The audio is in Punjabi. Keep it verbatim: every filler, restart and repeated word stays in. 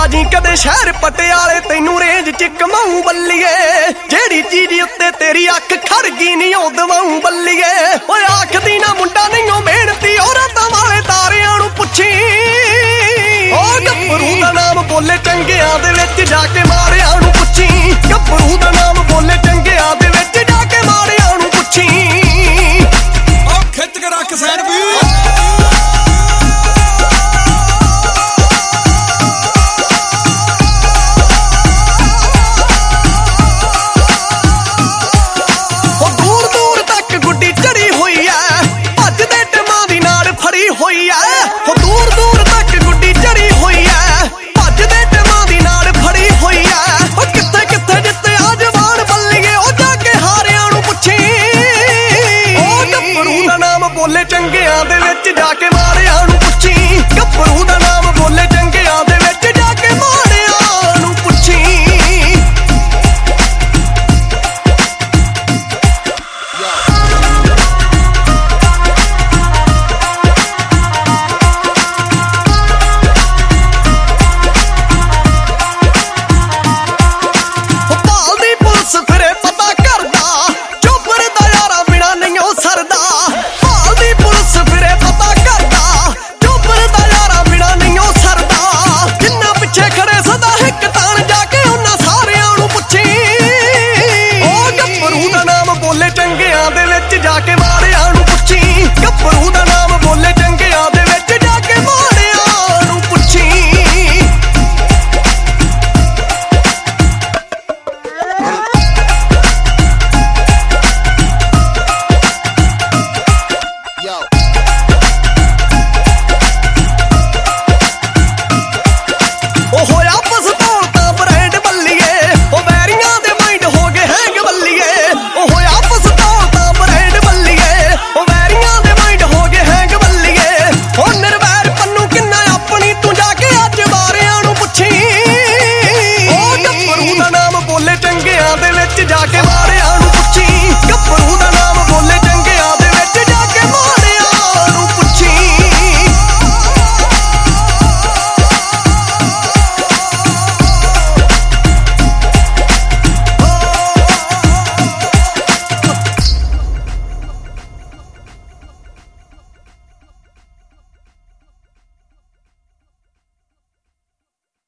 ਜੀ ਕਦੇ ਸ਼ਹਿਰ ਪਟਿਆਲੇ ਤੈਨੂੰ ਰੇਂਜ ਚ ਕਮਾਊ ਬੱਲੀਏ ਜਿਹੜੀ ਚੀਜ਼ ਉੱਤੇ ਤੇਰੀ ਅੱਖ ਖੜ ਗਈ ਨਹੀਂ ਉਹ ਦਵਾਊ ਬੱਲੀਏ ਓਏ ਆਖਦੀ ਨਾ ਮੁੰਡਾ ਨਹੀਂ ਉਹ ਮਿਹਨਤੀ ਔਰਤਾਂ ਵਾਲੇ ਤਾਰਿਆਂ ਨੂੰ ਪੁੱਛੀ ਓ ਗੱਭਰੂ ਦਾ ਨਾਮ ਬੋਲੇ ਚੰਗਿਆਂ ਦੇ ਵਿੱਚ ਜਾ ਕੇ ਮਾਰਿਆਂ ਨੂੰ ਪੁੱਛੀ ਗੱਭਰੂ ਦਾ ਨਾਮ ਬੋਲੇ ਚੰਗਿਆਂ ਦੇ ਵਿੱਚ ਜਾ ਕੇ ਮਾਰਿਆਂ ਨੂੰ ਪੁੱਛੀ ਓ ਖਿੱਚ ਕੇ ਰੱਖ ਸੈਨ ਵੀ